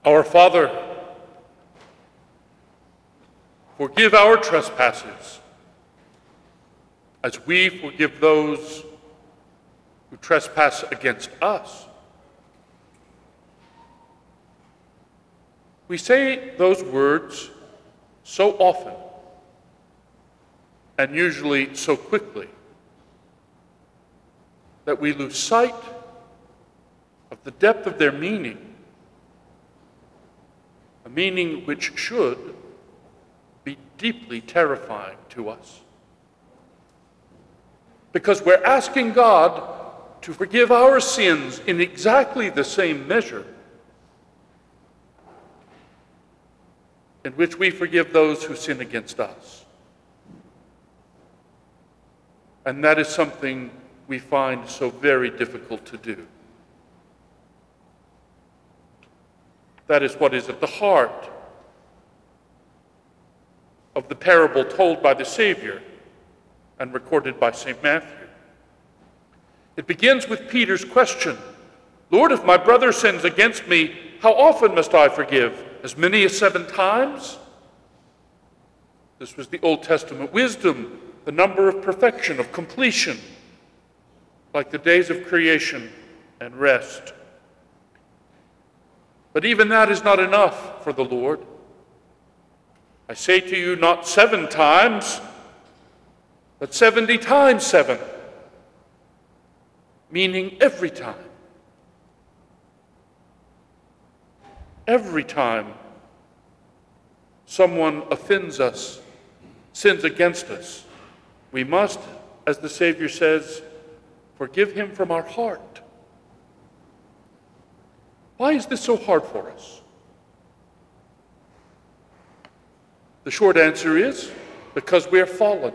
Our Father, forgive our trespasses, as we forgive those who trespass against us. We say those words so often, and usually so quickly, that we lose sight of the depth of their meaning, a meaning which should be deeply terrifying to us. Because we're asking God to forgive our sins in exactly the same measure in which we forgive those who sin against us. And that is something we find so very difficult to do. That is what is at the heart of the parable told by the Savior and recorded by St. Matthew. It begins with Peter's question, "Lord, if my brother sins against me, how often must I forgive? As many as 7 times?" This was the Old Testament wisdom, the number of perfection, of completion, like the days of creation and rest. But even that is not enough for the Lord. I say to you, not 7 times, but 70 times 7, meaning every time. Every time someone offends us, sins against us, we must, as the Savior says, forgive him from our heart. Why is this so hard for us? The short answer is because we are fallen.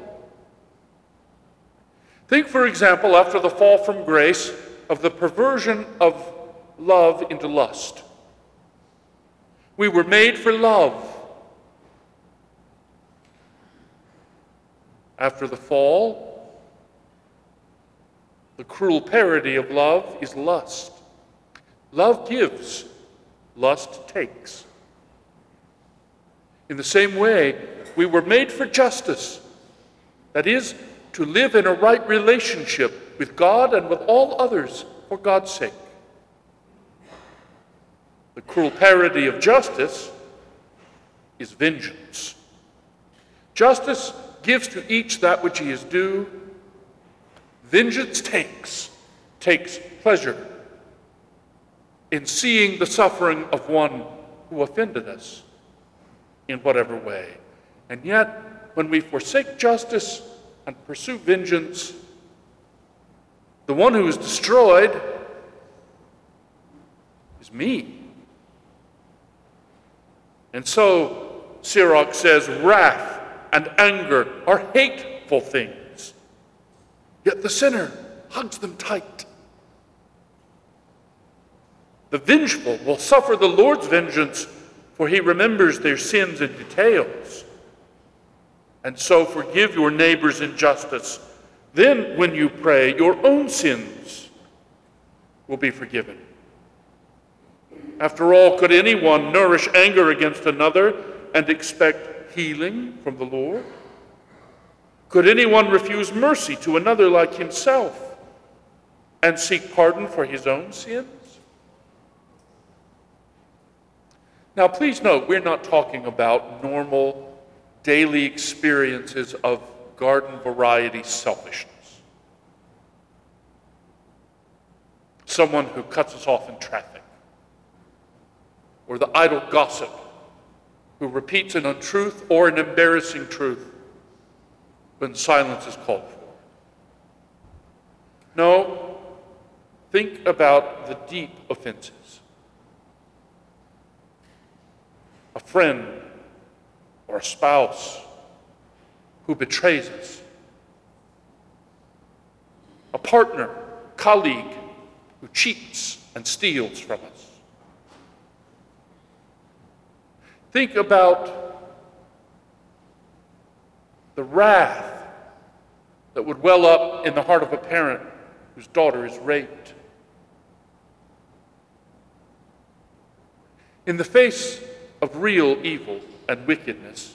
Think, for example, after the fall from grace, of the perversion of love into lust. We were made for love. After the fall, the cruel parody of love is lust. Love gives, lust takes. In the same way, we were made for justice. That is, to live in a right relationship with God and with all others for God's sake. The cruel parody of justice is vengeance. Justice gives to each that which he is due. Vengeance takes pleasure in seeing the suffering of one who offended us in whatever way. And yet, when we forsake justice and pursue vengeance, the one who is destroyed is me. And so, Sirach says, wrath and anger are hateful things, yet the sinner hugs them tight. The vengeful will suffer the Lord's vengeance, for he remembers their sins in details. And so forgive your neighbor's injustice. Then, when you pray, your own sins will be forgiven. After all, could anyone nourish anger against another and expect healing from the Lord? Could anyone refuse mercy to another like himself and seek pardon for his own sins? Now, please note, we're not talking about normal daily experiences of garden variety selfishness. Someone who cuts us off in traffic, or the idle gossip who repeats an untruth or an embarrassing truth when silence is called for. No, think about the deep offenses. A friend or a spouse who betrays us. A partner, colleague who cheats and steals from us. Think about the wrath that would well up in the heart of a parent whose daughter is raped. In the face of real evil and wickedness,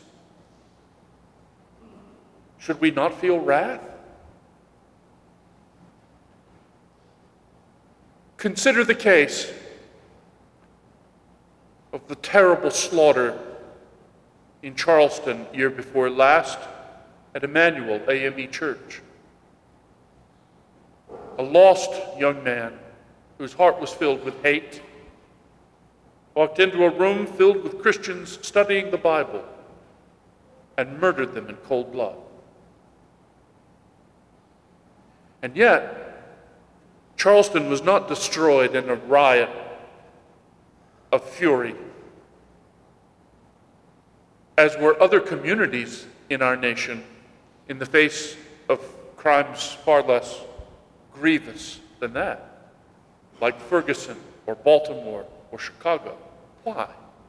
should we not feel wrath? Consider the case of the terrible slaughter in Charleston year before last at Emmanuel AME Church. A lost young man whose heart was filled with hate walked into a room filled with Christians studying the Bible and murdered them in cold blood. And yet, Charleston was not destroyed in a riot of fury, as were other communities in our nation in the face of crimes far less grievous than that, like Ferguson or Baltimore or Chicago. Why?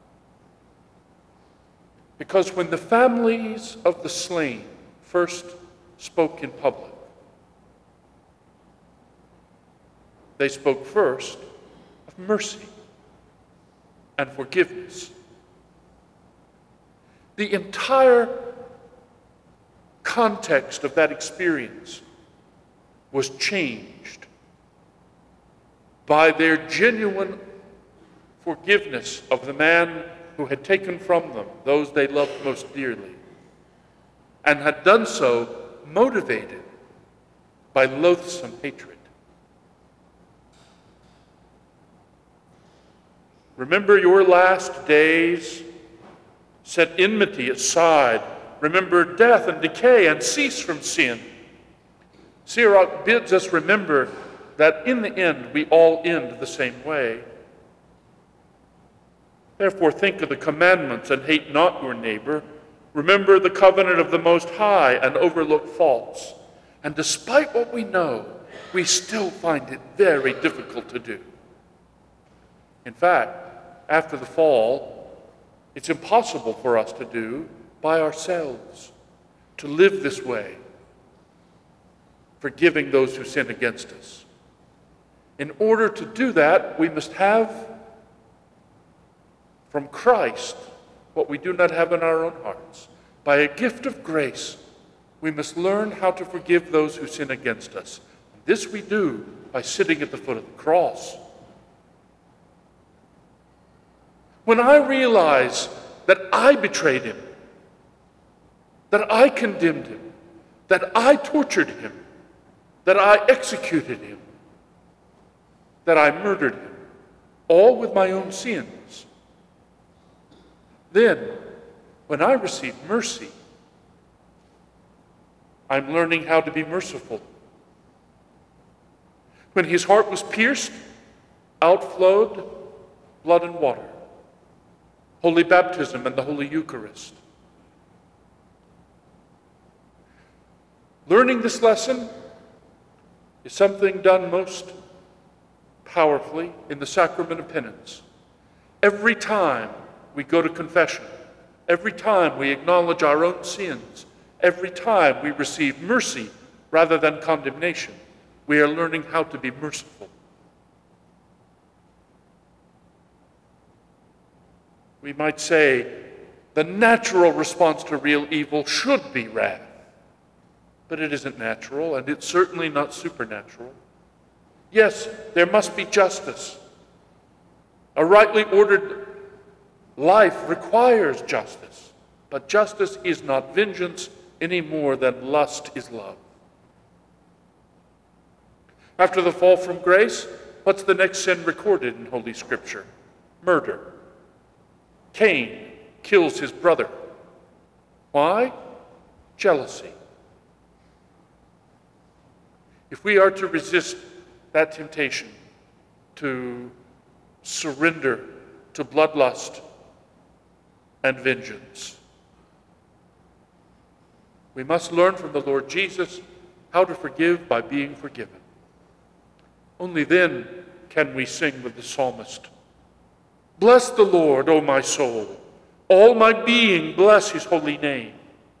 Because when the families of the slain first spoke in public, they spoke first of mercy and forgiveness. The entire context of that experience was changed by their genuine forgiveness of the man who had taken from them those they loved most dearly, and had done so motivated by loathsome hatred. Remember your last days. Set enmity aside. Remember death and decay and cease from sin. Sirach bids us remember that in the end we all end the same way. Therefore think of the commandments and hate not your neighbor. Remember the covenant of the Most High and overlook faults. And despite what we know, we still find it very difficult to do. In fact, after the fall, it's impossible for us to do by ourselves, to live this way, forgiving those who sin against us. In order to do that, we must have from Christ what we do not have in our own hearts. By a gift of grace, we must learn how to forgive those who sin against us. This we do by sitting at the foot of the cross. When I realize that I betrayed him, that I condemned him, that I tortured him, that I executed him, that I murdered him, all with my own sins, then when I receive mercy, I'm learning how to be merciful. When his heart was pierced, outflowed blood and water. Holy baptism and the Holy Eucharist. Learning this lesson is something done most powerfully in the sacrament of penance. Every time we go to confession, every time we acknowledge our own sins, every time we receive mercy rather than condemnation, we are learning how to be merciful. We might say the natural response to real evil should be wrath, but it isn't natural, and it's certainly not supernatural. Yes, there must be justice. A rightly ordered life requires justice, but justice is not vengeance any more than lust is love. After the fall from grace, what's the next sin recorded in Holy Scripture? Murder. Cain kills his brother. Why? Jealousy. If we are to resist that temptation to surrender to bloodlust and vengeance, we must learn from the Lord Jesus how to forgive by being forgiven. Only then can we sing with the psalmist, "Bless the Lord, O my soul. All my being bless his holy name."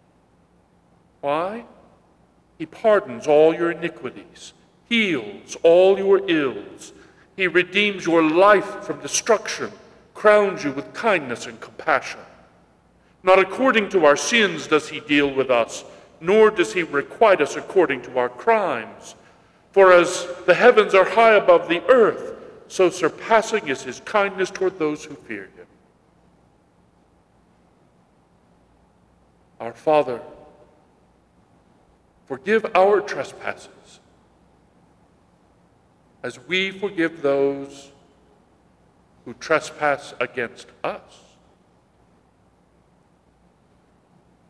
Why? He pardons all your iniquities, heals all your ills. He redeems your life from destruction, crowns you with kindness and compassion. Not according to our sins does he deal with us, nor does he requite us according to our crimes. For as the heavens are high above the earth, so surpassing is his kindness toward those who fear him. Our Father, forgive our trespasses, as we forgive those who trespass against us.